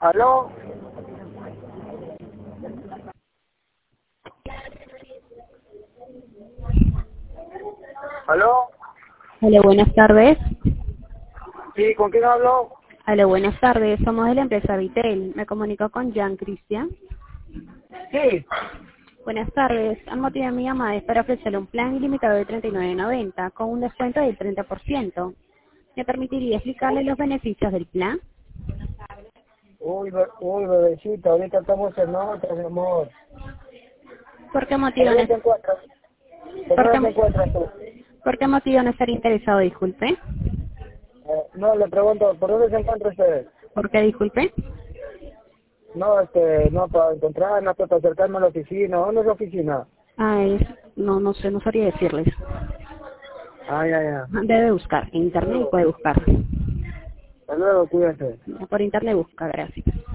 ¿Aló? ¿Aló? Hola, buenas tardes. Sí, ¿con quién hablo? Hola, buenas tardes. Somos de la empresa Vitel. Me comunico con Jan Cristian. Sí. Buenas tardes. El motivo de mi llamada es para ofrecerle un plan ilimitado de 39.90 con un descuento del 30%. ¿Me permitiría explicarle los beneficios del plan? Uy, bebecita, ahorita estamos en otra, mi amor. ¿Por qué ¿Por motivo no, dónde te encuentras? ¿Por por dónde te qué, encuentras tú? por qué motivo no estar interesado? Disculpe. No, le pregunto, ¿por dónde se encuentra usted? ¿Por qué disculpe? No, no, para encontrarnos, para acercarme a la oficina. ¿Dónde es la oficina? No sé, no sabría decirles. Ah, ya. Debe buscar. En Hasta internet luego. puede buscar. Hasta luego, cuídate. Por internet busca, gracias.